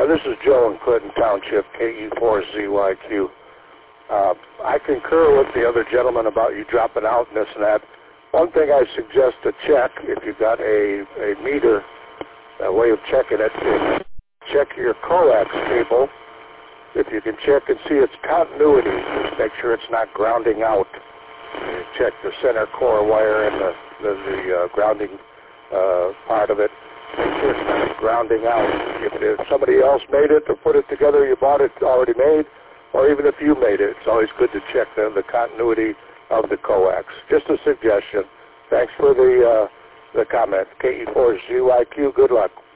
This is Joe in Clinton Township, KE4ZYQ. I concur with the other gentleman about you dropping out and this and that. One thing I suggest to check, if you've got a meter, a way of checking it, is check your coax cable. If you can check and see its continuity, just make sure it's not grounding out. You check the center core wire and the grounding part of it. Make sure it's not grounding out. If somebody else made it or put it together, you bought it already made, or even if you made it, it's always good to check the continuity of the coax. Just a suggestion. Thanks for the comment. KE4ZYQ, good luck.